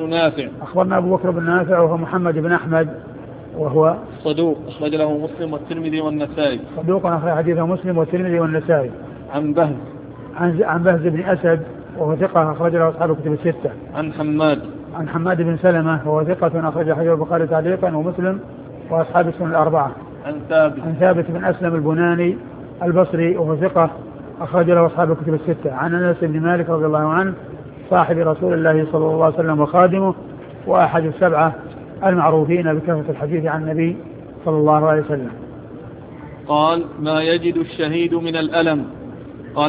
بن نافع. أخبرنا أبو بكر بن نافع وهو محمد بن أحمد وهو صدوق أخرج له مسلم والترمذي والنسائي. صدوق أخرج حديثه مسلم والترمذي والنسائي. عن بهز عن بهز بن أسد وهو ثقة أخرج له أصحاب الكتب الستة. عن حماد بن سلمة وهو ثقة أخرج حديث البخاري تعليقا ومسلم وأصحاب السنن الأربعة. عن ثابت بن أسلم البناني البصري وهو ثقة أخرج له أصحاب الكتب الستة. عن أنس بن مالك رضي الله عنه صاحب رسول الله صلى الله عليه وسلم وخادمه وأحد السبعة المعروفين بكثرة الحديث عن النبي صلى الله عليه وسلم. قال: ما يجد الشهيد من الألم